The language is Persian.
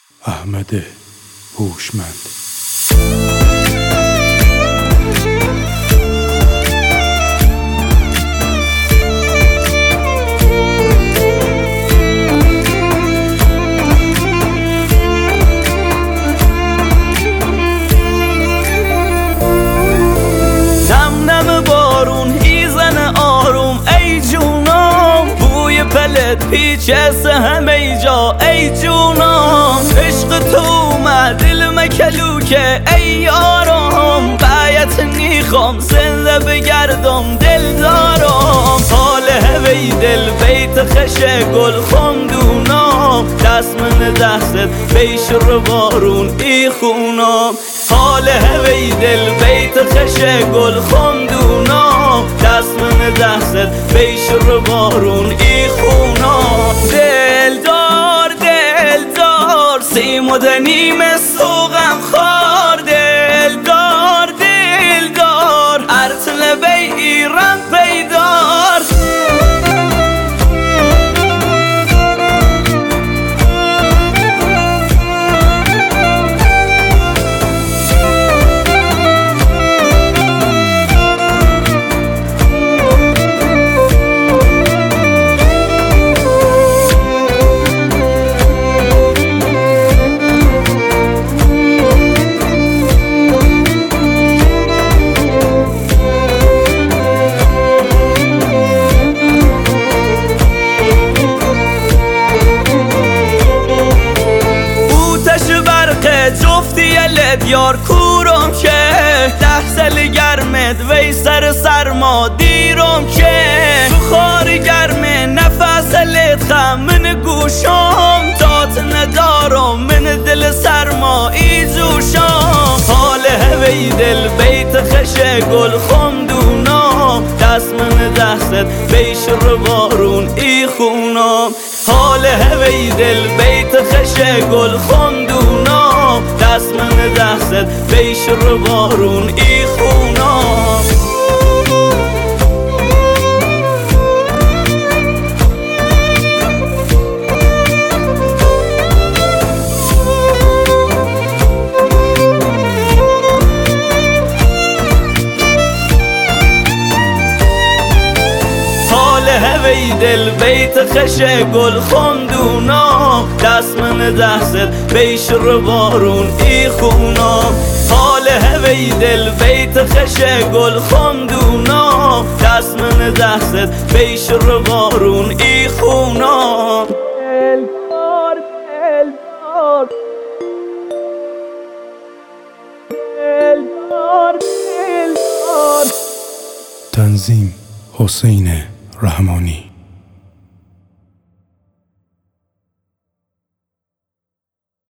احمد هوشمند. پیچه همه جا ای جونم، عشق تو اومد دل مکلوکه ای یارم، باید نیخوام زنده بگردم دل دارم. حال هوی دل بیت خشه گل خمدونم، دست من دستت بیش رو بارون ای خونم. حال هوی دل بیت خشه گل خمدونم، دست من دستت بیش رو بارون ای خونم. دلدار دلدار سیم و دنیم سوغم خار، دلدار دلدار ارتل بی ایران پیدار. جفتی یار کورم که 10 سال گرمت وی سر سرما دیرم که تو خاری گرمه نفس لت خم من گوشم تات ندارم من دل سرما ای جوشم. حال هوی دل بیت خشه گل خمدونم، دست من دستت بیش رو بارون ای خونم. حال هوی دل بیت خشه گل خمدونم، دست من دستت بیش رو بارون ای خونم. هوی دل بیت خشه گل خمدونم، دست من دستت بیش رو بارون ای خونم. حال هوی دل بیت خشه گل خمدونم، دست من دستت بیش رو بارون ای خونم. دلدار دلدار دلدار دلدار. تنظیم حسین رحمانی.